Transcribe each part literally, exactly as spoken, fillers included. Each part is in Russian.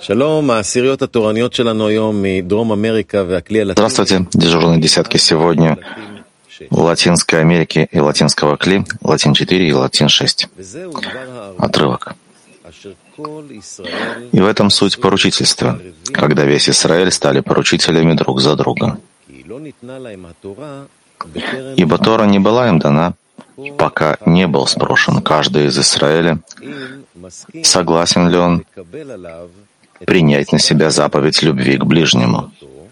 Здравствуйте, дежурные десятки сегодня Латинской Америки и латинского Кли, Латин четыре и Латин шесть. Отрывок. И в этом суть поручительства, когда весь Израиль стали поручителями друг за друга. Ибо Тора не была им дана, пока не был спрошен каждый из Израиля, согласен ли он принять на себя заповедь любви к ближнему.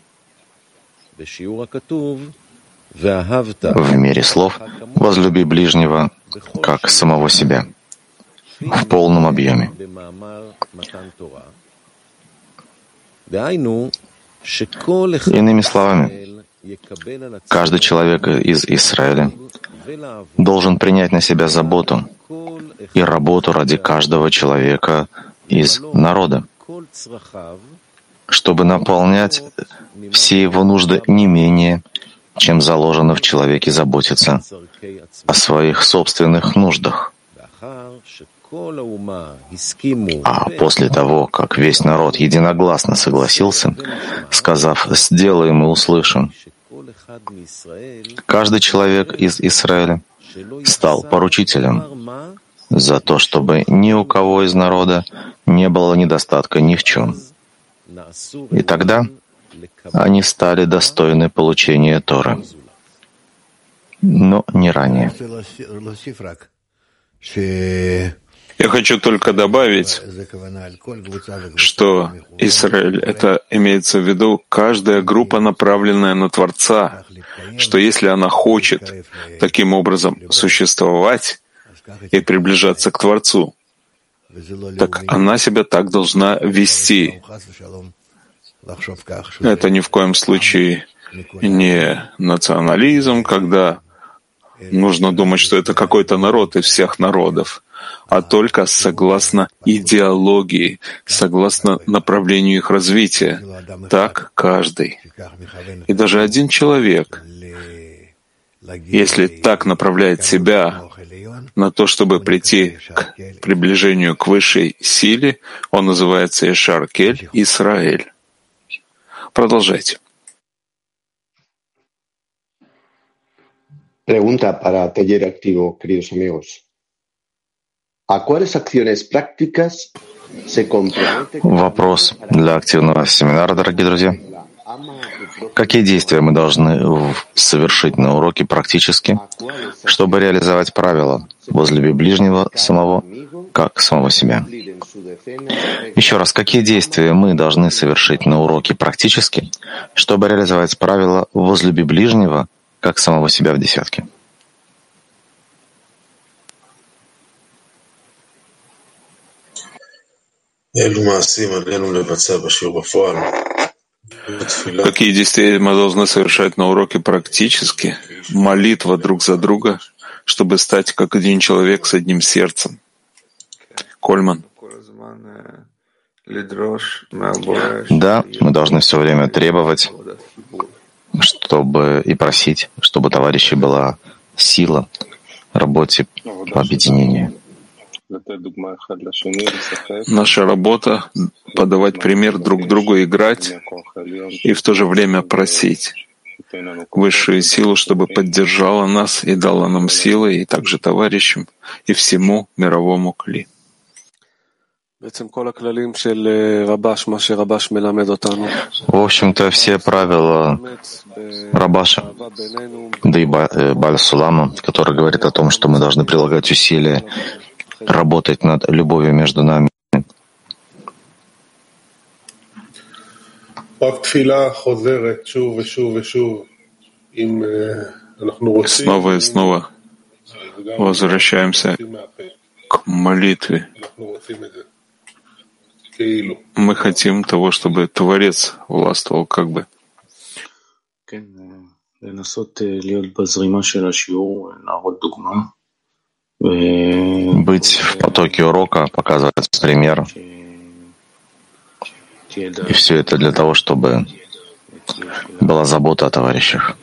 В мире слов «возлюби ближнего, как самого себя» в полном объеме. Иными словами, каждый человек из Израиля должен принять на себя заботу и работу ради каждого человека из народа, чтобы наполнять все его нужды не менее, чем заложено в человеке заботиться о своих собственных нуждах. А после того, как весь народ единогласно согласился, сказав «сделаем и услышим», каждый человек из Израиля стал поручителем за то, чтобы ни у кого из народа не было недостатка ни в чем. И тогда они стали достойны получения Торы, но не ранее. Я хочу только добавить, что Израиль — это имеется в виду каждая группа, направленная на Творца, что если она хочет таким образом существовать и приближаться к Творцу, так она себя так должна вести. Это ни в коем случае не национализм, когда нужно думать, что это какой-то народ из всех народов, а только согласно идеологии, согласно направлению их развития. Так каждый. И даже один человек, если так направляет себя на то, чтобы прийти к приближению к высшей силе, он называется Ешар Кель, Исраэль. Продолжайте. Pregunta para Taller Activo, queridos amigos. ¿A cuáles acciones prácticas se compromete? Вопрос для активного семинара, дорогие друзья. Какие действия мы должны совершить на уроке практически, чтобы реализовать правила «возлюби ближнего самого, как самого себя»? Еще раз, какие действия мы должны совершить на уроке практически, чтобы реализовать правила «возлюби ближнего, как самого себя» в десятке? Какие действия мы должны совершать на уроке практически? Молитва друг за друга, чтобы стать как один человек с одним сердцем. Кольман. Да, мы должны все время требовать, чтобы и просить, чтобы у товарищей была сила в работе по объединению. Наша работа — подавать пример друг другу, играть и в то же время просить высшую силу, чтобы поддержала нас и дала нам силы, и также товарищам, и всему мировому Кли. В общем-то, все правила Рабаша, да и Бааль Сулама, который говорит о том, что мы должны прилагать усилия, работать над любовью между нами. Снова и снова возвращаемся к молитве. Мы хотим того, чтобы Творец властвовал как бы. Быть в потоке урока, показывать пример. И все это для того, чтобы была забота о товарищах.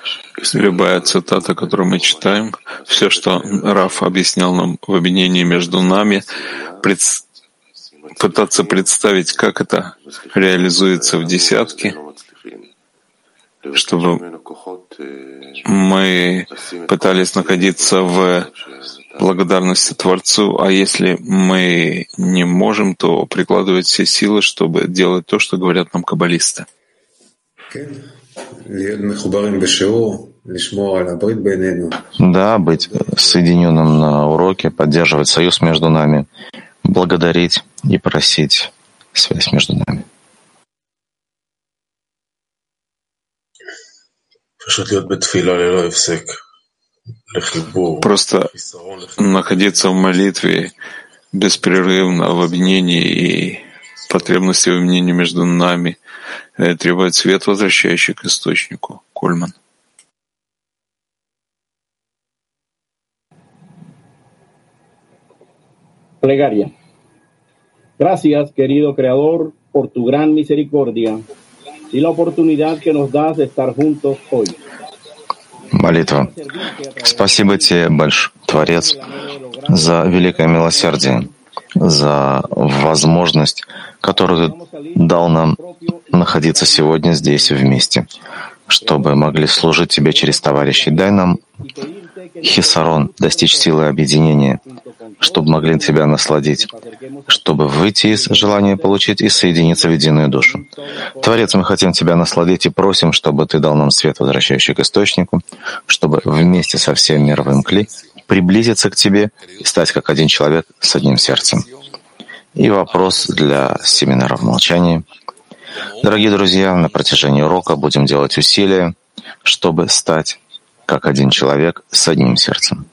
Любая цитата, которую мы читаем, все, что Раф объяснял нам в объединении между нами, пред... пытаться представить, как это реализуется в десятке, чтобы мы пытались находиться в благодарности Творцу, а если мы не можем, то прикладывать все силы, чтобы делать то, что говорят нам каббалисты. Да, быть соединенным на уроке, поддерживать союз между нами, благодарить и просить связь между нами. Просто находиться в молитве беспрерывно, в объединении и потребности в объединении между нами требует свет, возвращающий к источнику. Кольман. Plegaria. Gracias, querido Creador, por tu gran misericordia y la oportunidad que nos das de estar juntos hoy. Молитва. Спасибо тебе, большой Творец, за великое милосердие, за возможность, которую ты дал нам находиться сегодня здесь вместе, чтобы могли служить тебе через товарищей. Дай нам хисарон, достичь силы объединения, чтобы могли тебя насладить, чтобы выйти из желания получить и соединиться в единую душу. Творец, мы хотим тебя насладить и просим, чтобы ты дал нам свет, возвращающий к источнику, чтобы вместе со всем мировым кли приблизиться к тебе и стать как один человек с одним сердцем. И вопрос для семинара в молчании. Дорогие друзья, на протяжении урока будем делать усилия, чтобы стать как один человек с одним сердцем.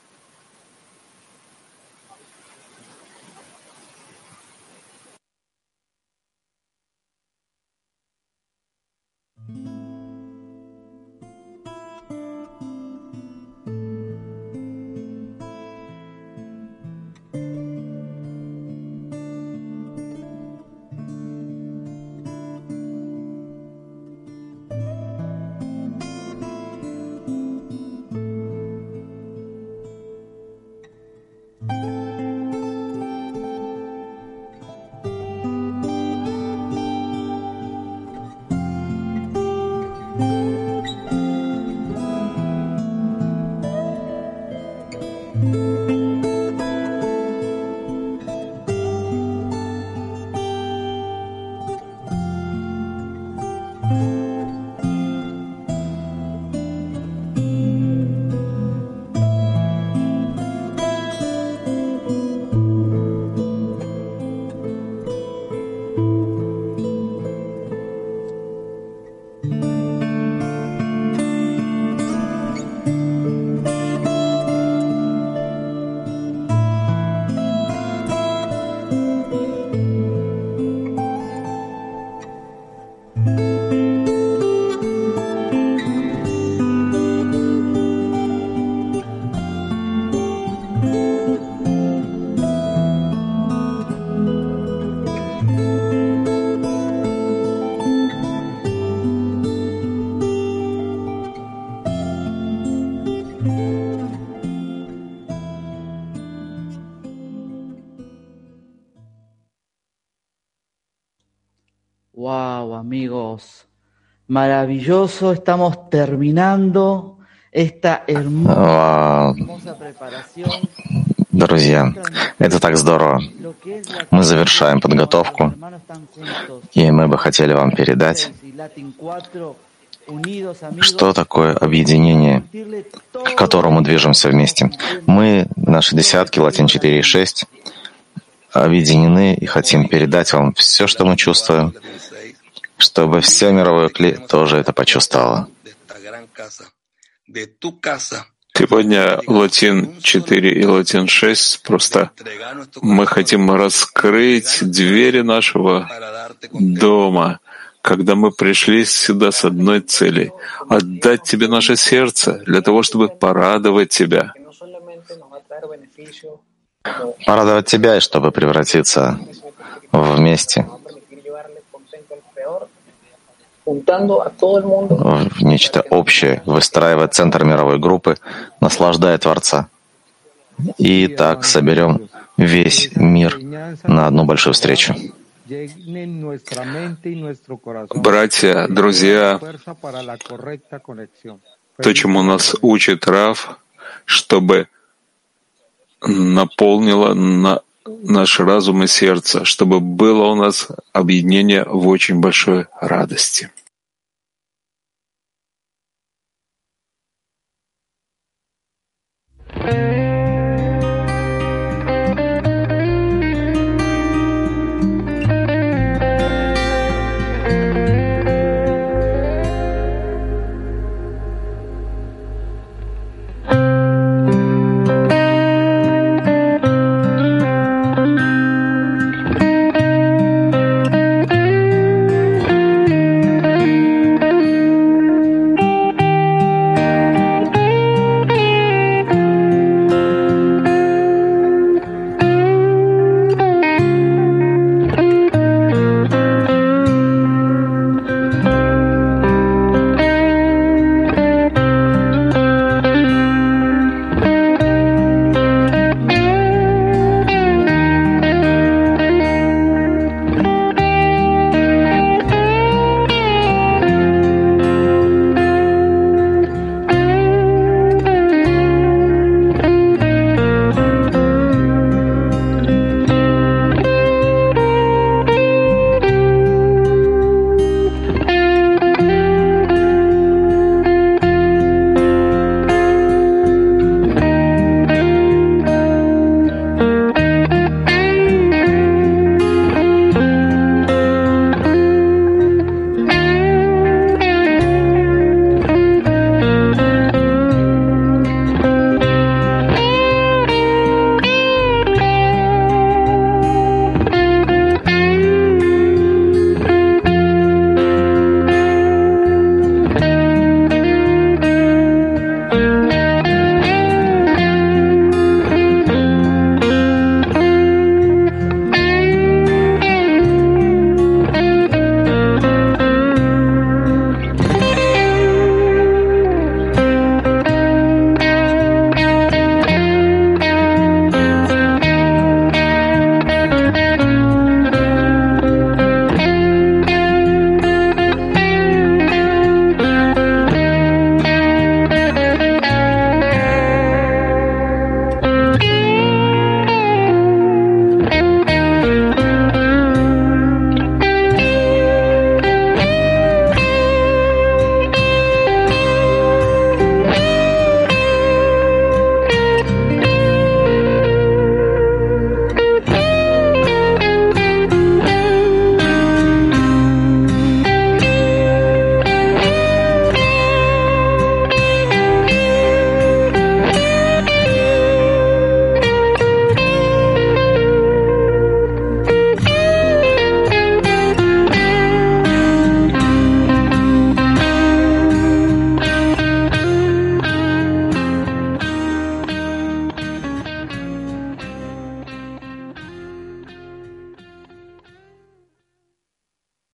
Wow, amigos, maravilloso. Estamos terminando esta hermosa, hermosa preparación. Друзья, это так здорово. Мы завершаем подготовку, и мы бы хотели вам передать, что такое объединение, к которому движемся вместе. Мы, наши десятки, Латин четыре и шесть, объединены и хотим передать вам все, что мы чувствуем, чтобы все мировое кли тоже это почувствовало. Сегодня Латин четыре и Латин шесть просто мы хотим раскрыть двери нашего дома, когда мы пришли сюда с одной целью — отдать тебе наше сердце для того, чтобы порадовать тебя. Порадовать тебя, и чтобы превратиться вместе в нечто общее, выстраивая центр мировой группы, наслаждая Творца. И так соберем весь мир на одну большую встречу. Братья, друзья, то, чему нас учит Рав, чтобы наполнило на наш разум и сердце, чтобы было у нас объединение в очень большой радости. Thank you.